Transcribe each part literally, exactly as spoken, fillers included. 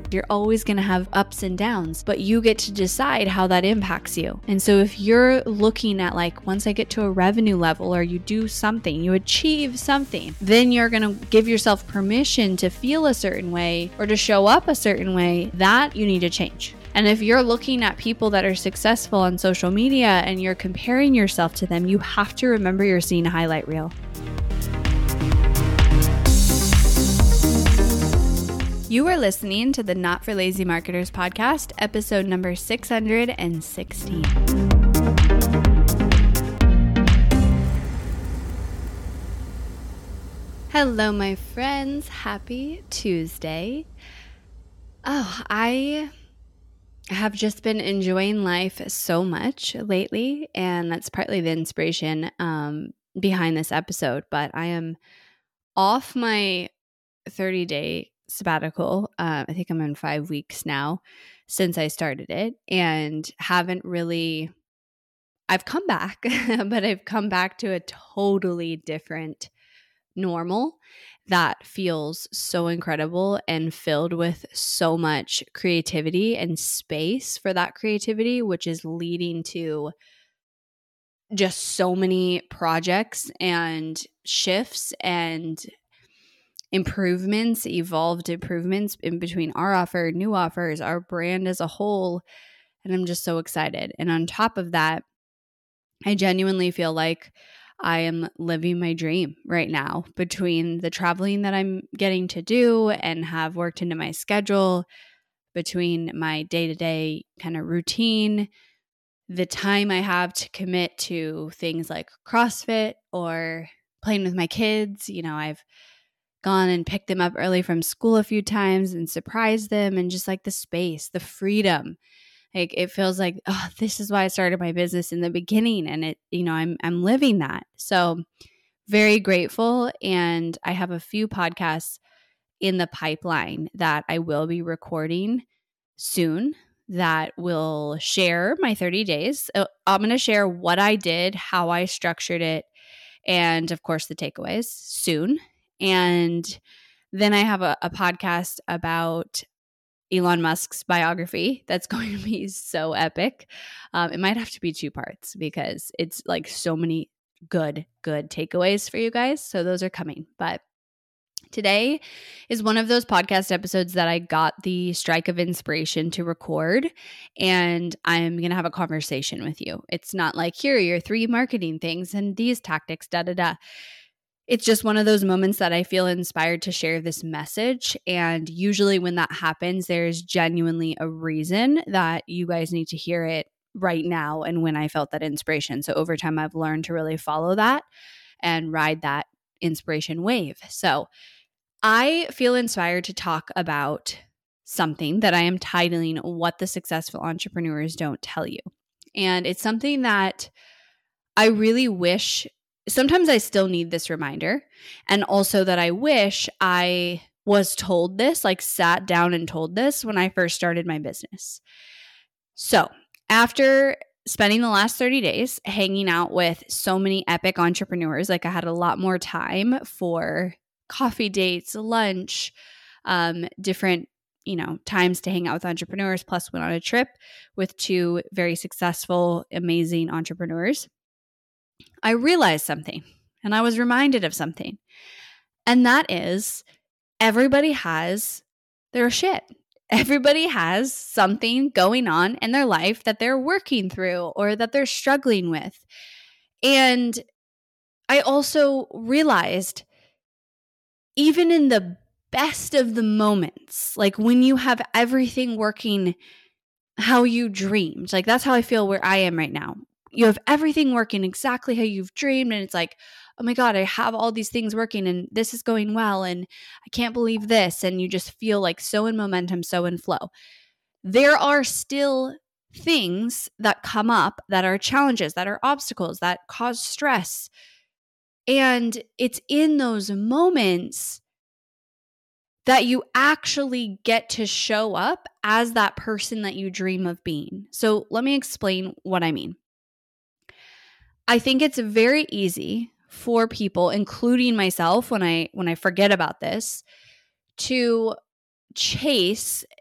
You're always going to have ups and downs, but you get to decide how that impacts you. And so if you're looking at like, once I get to a revenue level, or you do something, you achieve something, then you're going to give yourself permission to feel a certain way or to show up a certain way, that you need to change. And if you're looking at people that are successful on social media and you're comparing yourself to them, you have to remember you're seeing a highlight reel. You are listening to the Not for Lazy Marketers podcast, episode number six hundred sixteen. Hello, my friends. Happy Tuesday. Oh, I have just been enjoying life so much lately, and that's partly the inspiration um, behind this episode. But I am off my thirty-day sabbatical. Uh, I think I'm in five weeks now since I started it, and haven't really, I've come back, but I've come back to a totally different normal that feels so incredible and filled with so much creativity and space for that creativity, which is leading to just so many projects and shifts and improvements, evolved improvements in between our offer, new offers, our brand as a whole. And I'm just so excited. And on top of that, I genuinely feel like I am living my dream right now between the traveling that I'm getting to do and have worked into my schedule, between my day-to-day kind of routine, the time I have to commit to things like CrossFit or playing with my kids. You know, I've gone and picked them up early from school a few times and surprised them, and just like the space, the freedom. Like it feels like, oh, this is why I started my business in the beginning, and it, you know, I'm I'm living that. So very grateful, and I have a few podcasts in the pipeline that I will be recording soon that will share my thirty days. So I'm going to share what I did, how I structured it, and of course the takeaways soon. And then I have a, a podcast about Elon Musk's biography that's going to be so epic. Um, it might have to be two parts because it's like so many good, good takeaways for you guys. So those are coming. But today is one of those podcast episodes that I got the strike of inspiration to record, and I'm going to have a conversation with you. It's not like, here are your three marketing things and these tactics, da da da. It's just one of those moments that I feel inspired to share this message. And usually when that happens, there's genuinely a reason that you guys need to hear it right now, and when I felt that inspiration. So over time, I've learned to really follow that and ride that inspiration wave. So I feel inspired to talk about something that I am titling What the Successful Entrepreneurs Don't Tell You. And it's something that I really wish, sometimes I still need this reminder, and also that I wish I was told this, like sat down and told this when I first started my business. So after spending the last thirty days hanging out with so many epic entrepreneurs, like I had a lot more time for coffee dates, lunch, um, different, you know, times to hang out with entrepreneurs, plus went on a trip with two very successful, amazing entrepreneurs. I realized something, and I was reminded of something. And that is, everybody has their shit. Everybody has something going on in their life that they're working through or that they're struggling with. And I also realized, even in the best of the moments, like when you have everything working how you dreamed, like that's how I feel where I am right now. You have everything working exactly how you've dreamed, and it's like, oh my God, I have all these things working and this is going well and I can't believe this. And you just feel like so in momentum, so in flow. There are still things that come up that are challenges, that are obstacles, that cause stress. And it's in those moments that you actually get to show up as that person that you dream of being. So let me explain what I mean. I think it's very easy for people, including myself, when I when I forget about this, to chase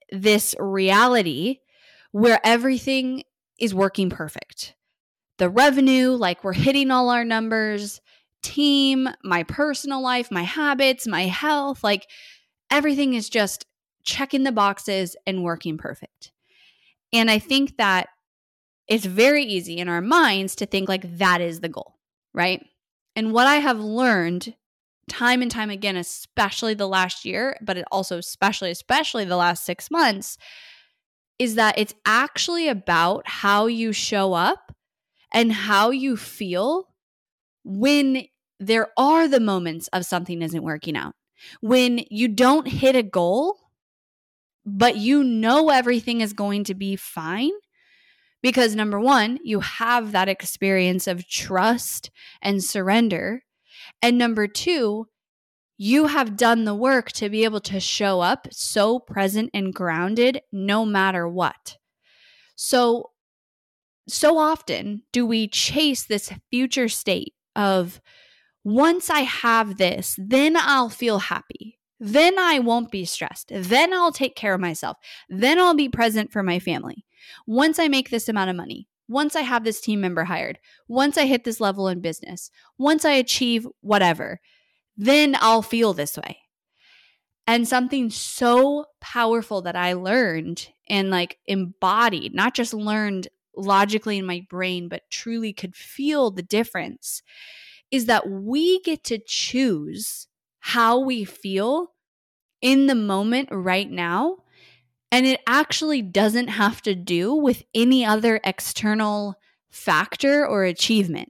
this reality where everything is working perfect. The revenue, like we're hitting all our numbers, team, my personal life, my habits, my health, like everything is just checking the boxes and working perfect. And I think that it's very easy in our minds to think like that is the goal, right? And what I have learned time and time again, especially the last year, but it also especially, especially the last six months, is that it's actually about how you show up and how you feel when there are the moments of something isn't working out. When you don't hit a goal, but you know everything is going to be fine. Because number one, you have that experience of trust and surrender. And number two, you have done the work to be able to show up so present and grounded no matter what. So, so often do we chase this future state of once I have this, then I'll feel happy. Then I won't be stressed. Then I'll take care of myself. Then I'll be present for my family. Once I make this amount of money, once I have this team member hired, once I hit this level in business, once I achieve whatever, then I'll feel this way. And something so powerful that I learned and like embodied, not just learned logically in my brain, but truly could feel the difference, is that we get to choose how we feel in the moment right now. And it actually doesn't have to do with any other external factor or achievement.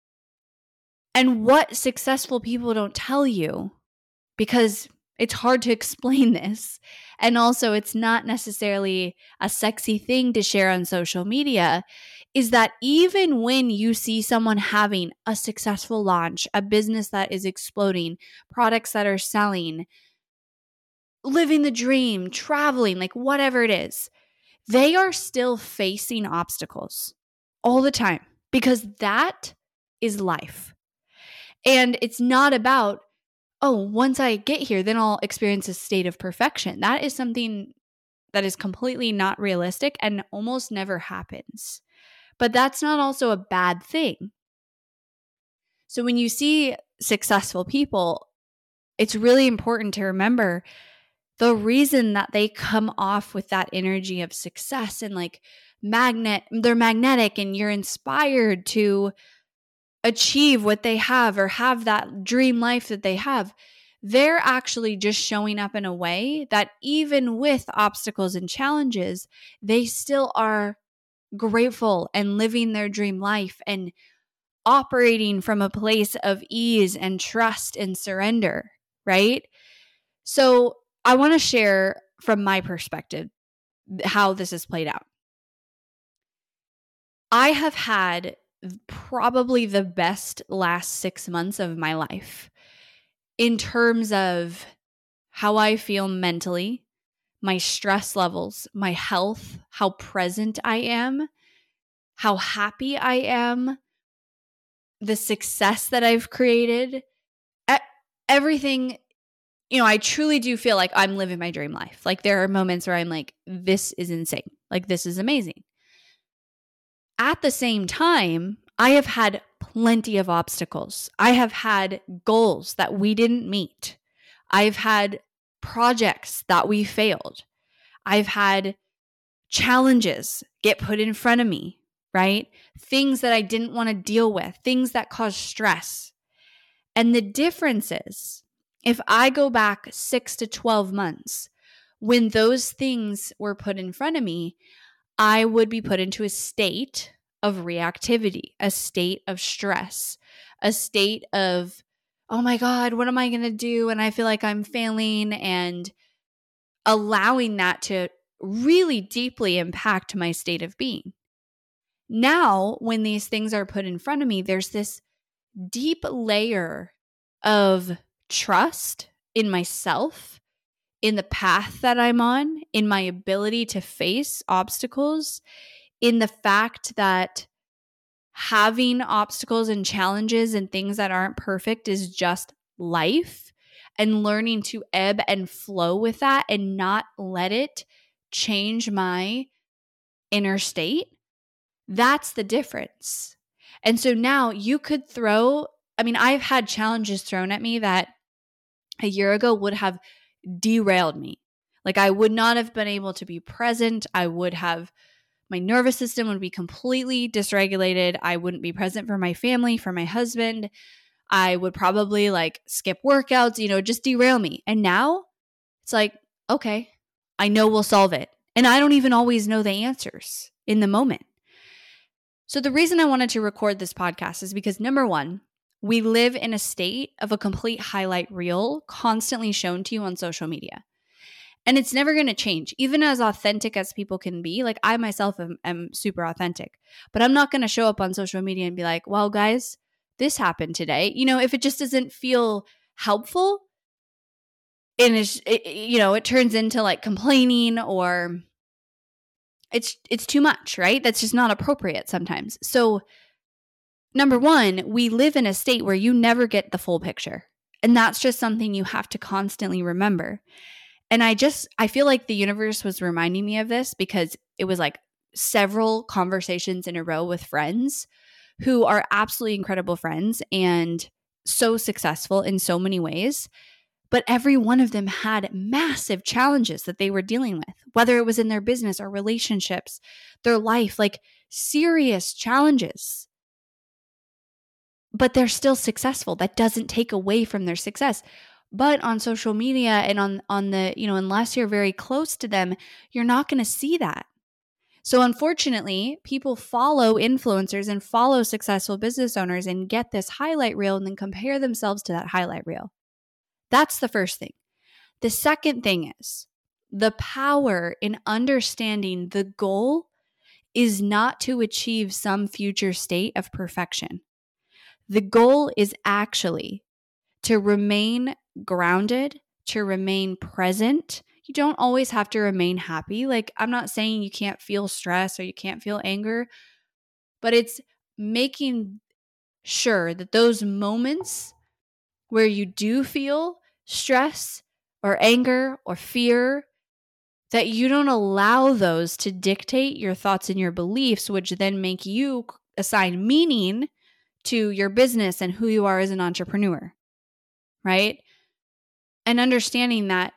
And what successful people don't tell you, because it's hard to explain this, and also it's not necessarily a sexy thing to share on social media, is that even when you see someone having a successful launch, a business that is exploding, products that are selling, living the dream, traveling, like whatever it is, they are still facing obstacles all the time because that is life. And it's not about, oh, once I get here, then I'll experience a state of perfection. That is something that is completely not realistic and almost never happens. But that's not also a bad thing. So when you see successful people, it's really important to remember the reason that they come off with that energy of success and like magnet, they're magnetic and you're inspired to achieve what they have or have that dream life that they have. They're actually just showing up in a way that even with obstacles and challenges, they still are grateful and living their dream life and operating from a place of ease and trust and surrender, right? So I want to share from my perspective how this has played out. I have had probably the best last six months of my life in terms of how I feel mentally, my stress levels, my health, how present I am, how happy I am, the success that I've created, everything. You know, I truly do feel like I'm living my dream life. Like there are moments where I'm like, this is insane. Like this is amazing. At the same time, I have had plenty of obstacles. I have had goals that we didn't meet. I've had projects that we failed. I've had challenges get put in front of me, right? Things that I didn't want to deal with, things that cause stress. And the difference is, if I go back six to twelve months, when those things were put in front of me, I would be put into a state of reactivity, a state of stress, a state of, oh my God, what am I going to do? And I feel like I'm failing, and allowing that to really deeply impact my state of being. Now, when these things are put in front of me, there's this deep layer of trust in myself, in the path that I'm on, in my ability to face obstacles, in the fact that having obstacles and challenges and things that aren't perfect is just life, and learning to ebb and flow with that and not let it change my inner state, that's the difference. And so now you could throw, I mean, I've had challenges thrown at me that a year ago would have derailed me. Like I would not have been able to be present. I would have, my nervous system would be completely dysregulated. I wouldn't be present for my family, for my husband. I would probably like skip workouts, you know, just derail me. And now it's like, okay, I know we'll solve it. And I don't even always know the answers in the moment. So the reason I wanted to record this podcast is because number one, we live in a state of a complete highlight reel constantly shown to you on social media. And it's never going to change. Even as authentic as people can be, like I myself am, am super authentic, but I'm not going to show up on social media and be like, well, guys, this happened today. You know, if it just doesn't feel helpful and it's, it, you know, it turns into like complaining or it's, it's too much, right? That's just not appropriate sometimes. So number one, we live in a state where you never get the full picture. And that's just something you have to constantly remember. And I just, I feel like the universe was reminding me of this because it was like several conversations in a row with friends who are absolutely incredible friends and so successful in so many ways. But every one of them had massive challenges that they were dealing with, whether it was in their business or relationships, their life, like serious challenges. But they're still successful. That doesn't take away from their success. But on social media and on, on the, you know, unless you're very close to them, you're not going to see that. So unfortunately, people follow influencers and follow successful business owners and get this highlight reel and then compare themselves to that highlight reel. That's the first thing. The second thing is the power in understanding the goal is not to achieve some future state of perfection. The goal is actually to remain grounded, to remain present. You don't always have to remain happy. Like, I'm not saying you can't feel stress or you can't feel anger, but it's making sure that those moments where you do feel stress or anger or fear, that you don't allow those to dictate your thoughts and your beliefs, which then make you assign meaning to your business and who you are as an entrepreneur, right? And understanding that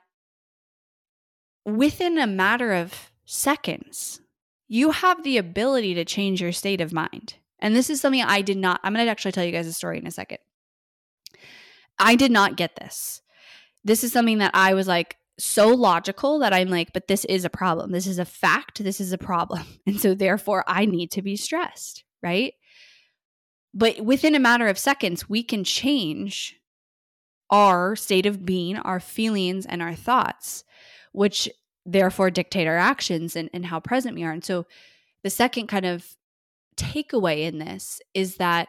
within a matter of seconds, you have the ability to change your state of mind. And this is something I did not, I'm going to actually tell you guys a story in a second. I did not get this. This is something that I was like so logical that I'm like, but this is a problem. This is a fact. This is a problem. And so therefore I need to be stressed, right? But within a matter of seconds, we can change our state of being, our feelings, and our thoughts, which therefore dictate our actions and, and how present we are. And so the second kind of takeaway in this is that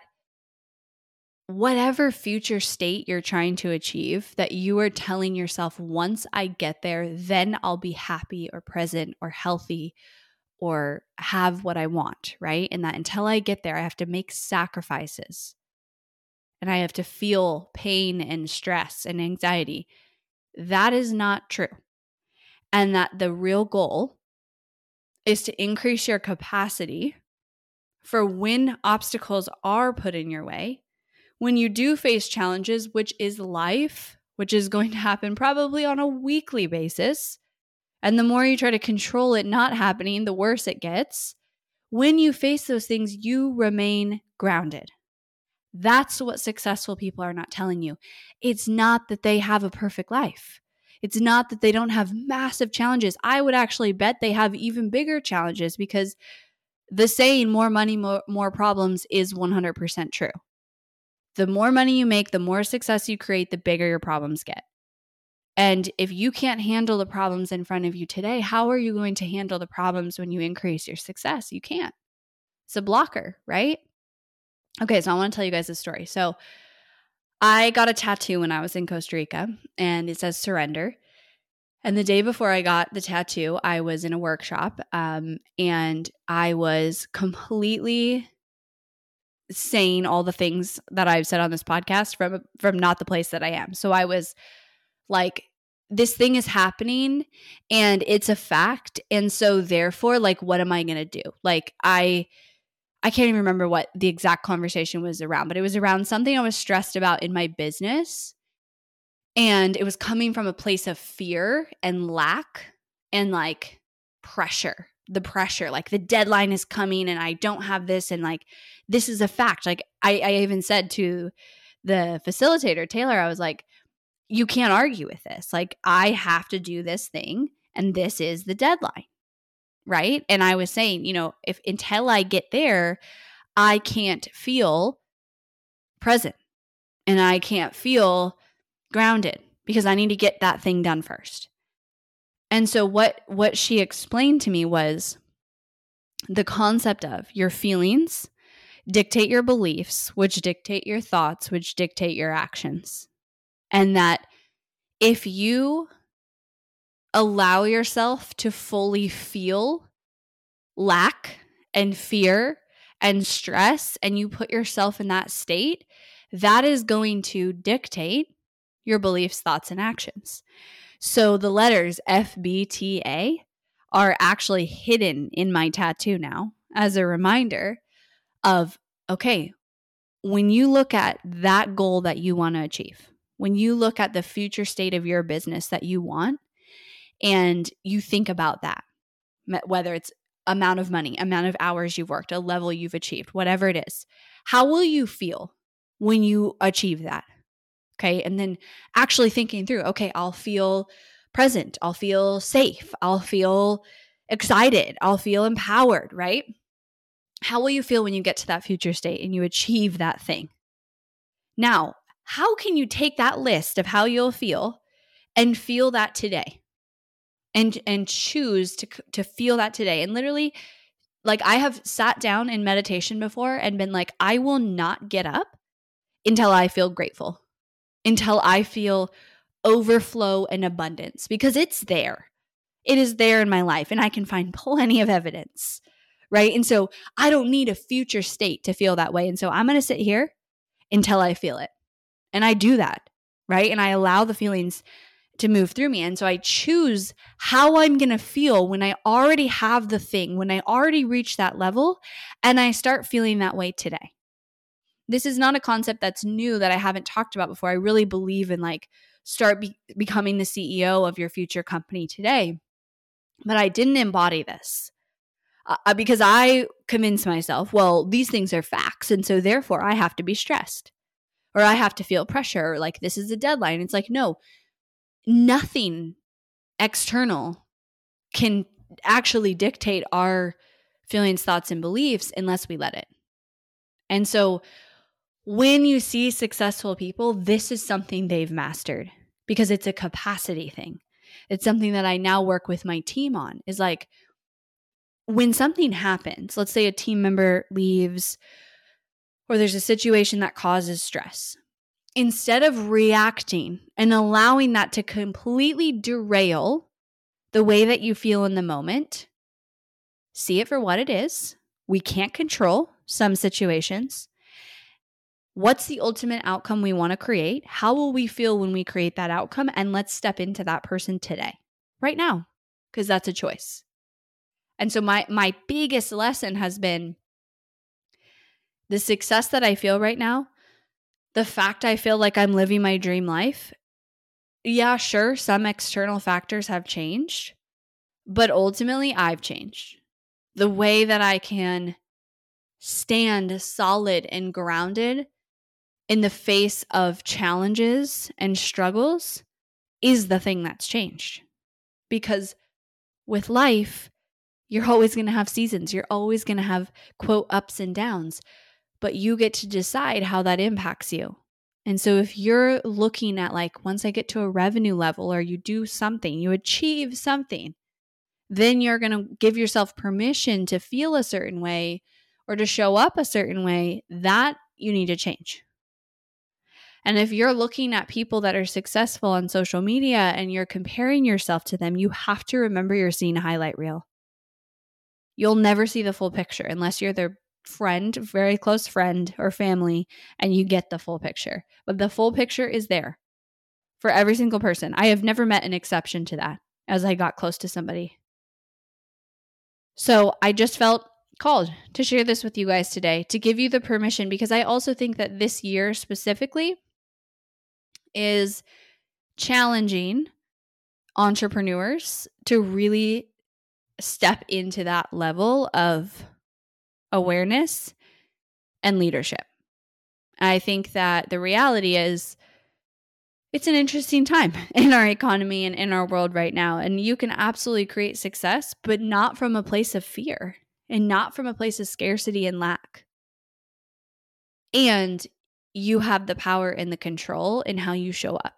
whatever future state you're trying to achieve, that you are telling yourself, once I get there, then I'll be happy or present or healthy or have what I want, right? And that until I get there, I have to make sacrifices and I have to feel pain and stress and anxiety. That is not true. And that the real goal is to increase your capacity for when obstacles are put in your way, when you do face challenges, which is life, which is going to happen probably on a weekly basis. And the more you try to control it not happening, the worse it gets. When you face those things, you remain grounded. That's what successful people are not telling you. It's not that they have a perfect life. It's not that they don't have massive challenges. I would actually bet they have even bigger challenges because the saying, more money, more, more problems is one hundred percent true. The more money you make, the more success you create, the bigger your problems get. And if you can't handle the problems in front of you today, how are you going to handle the problems when you increase your success? You can't. It's a blocker, right? Okay, so I want to tell you guys a story. So I got a tattoo when I was in Costa Rica, and it says surrender. And the day before I got the tattoo, I was in a workshop, um, and I was completely saying all the things that I've said on this podcast from from not the place that I am. So I was like this thing is happening and it's a fact. And so therefore, like, what am I going to do? Like, I, I can't even remember what the exact conversation was around, but it was around something I was stressed about in my business. And it was coming from a place of fear and lack and like pressure, the pressure, like the deadline is coming and I don't have this. And like, this is a fact. Like I, I even said to the facilitator, Taylor, I was like, you can't argue with this. Like I have to do this thing and this is the deadline. Right. And I was saying, you know, if until I get there, I can't feel present and I can't feel grounded because I need to get that thing done first. And so what what she explained to me was the concept of your feelings dictate your beliefs, which dictate your thoughts, which dictate your actions. And that if you allow yourself to fully feel lack and fear and stress and you put yourself in that state, that is going to dictate your beliefs, thoughts, and actions. So the letters F B T A are actually hidden in my tattoo now as a reminder of, okay, when you look at that goal that you want to achieve, when you look at the future state of your business that you want, and you think about that, whether it's amount of money, amount of hours you've worked, a level you've achieved, whatever it is, how will you feel when you achieve that? Okay. And then actually thinking through, okay, I'll feel present. I'll feel safe. I'll feel excited. I'll feel empowered, right? How will you feel when you get to that future state and you achieve that thing? Now, how can you take that list of how you'll feel and feel that today and, and choose to, to feel that today? And literally, like I have sat down in meditation before and been like, I will not get up until I feel grateful, until I feel overflow and abundance, because it's there. It is there in my life and I can find plenty of evidence, right? And so I don't need a future state to feel that way. And so I'm going to sit here until I feel it. And I do that, right? And I allow the feelings to move through me. And so I choose how I'm going to feel when I already have the thing, when I already reach that level and I start feeling that way today. This is not a concept that's new that I haven't talked about before. I really believe in like start be- becoming the C E O of your future company today. But I didn't embody this uh, because I convinced myself, well, these things are facts. And so therefore I have to be stressed or I have to feel pressure or like this is a deadline. It's like, no, nothing external can actually dictate our feelings, thoughts, and beliefs unless we let it. And so when you see successful people, this is something they've mastered because it's a capacity thing. It's something that I now work with my team on is like when something happens, let's say a team member leaves or there's a situation that causes stress. Instead of reacting and allowing that to completely derail the way that you feel in the moment, see it for what it is. We can't control some situations. What's the ultimate outcome we want to create? How will we feel when we create that outcome? And let's step into that person today, right now, because that's a choice. And so my my biggest lesson has been the success that I feel right now, the fact I feel like I'm living my dream life. Yeah, sure, some external factors have changed, but ultimately I've changed. The way that I can stand solid and grounded in the face of challenges and struggles is the thing that's changed. Because with life, you're always going to have seasons. You're always going to have, quote, ups and downs. But you get to decide how that impacts you. And so if you're looking at like, once I get to a revenue level or you do something, you achieve something, then you're going to give yourself permission to feel a certain way or to show up a certain way. That you need to change. And if you're looking at people that are successful on social media and you're comparing yourself to them, you have to remember you're seeing a highlight reel. You'll never see the full picture unless you're their friend, very close friend or family, and you get the full picture. But the full picture is there for every single person. I have never met an exception to that as I got close to somebody. So I just felt called to share this with you guys today, to give you the permission, because I also think that this year specifically is challenging entrepreneurs to really step into that level of awareness and leadership. I think that the reality is it's an interesting time in our economy and in our world right now. And you can absolutely create success, but not from a place of fear and not from a place of scarcity and lack. And you have the power and the control in how you show up.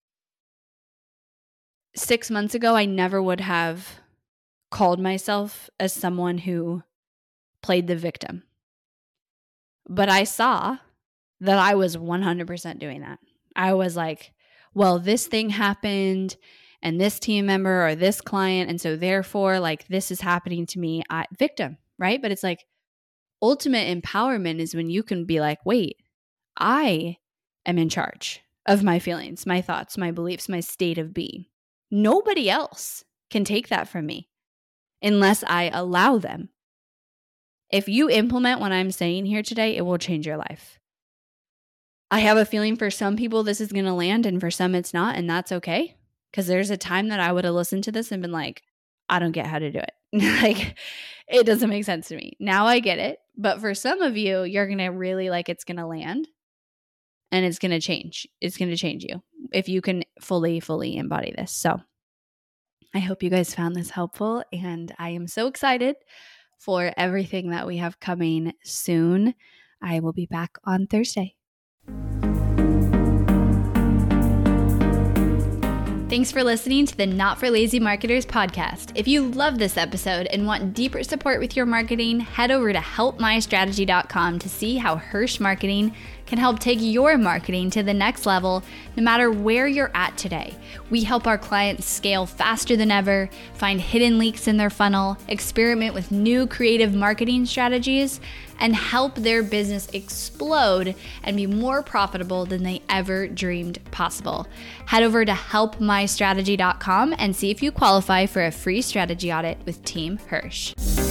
Six months ago, I never would have called myself as someone who played the victim. But I saw that I was one hundred percent doing that. I was like, well, this thing happened and this team member or this client, and so therefore, like, this is happening to me. I, victim, right? But it's like ultimate empowerment is when you can be like, wait, I am in charge of my feelings, my thoughts, my beliefs, my state of being. Nobody else can take that from me unless I allow them. If you implement what I'm saying here today, it will change your life. I have a feeling for some people this is going to land and for some it's not, and that's okay. Because there's a time that I would have listened to this and been like, I don't get how to do it. Like, it doesn't make sense to me. Now I get it. But for some of you, you're going to really like it's going to land and it's going to change. It's going to change you if you can fully, fully embody this. So I hope you guys found this helpful, and I am so excited for everything that we have coming soon. I will be back on Thursday. Thanks for listening to the Not for Lazy Marketers podcast. If you love this episode and want deeper support with your marketing, head over to help my strategy dot com to see how Hirsch Marketing can help take your marketing to the next level no matter where you're at today. We help our clients scale faster than ever, find hidden leaks in their funnel, experiment with new creative marketing strategies, and help their business explode and be more profitable than they ever dreamed possible. Head over to help my strategy dot com and see if you qualify for a free strategy audit with Team Hirsch.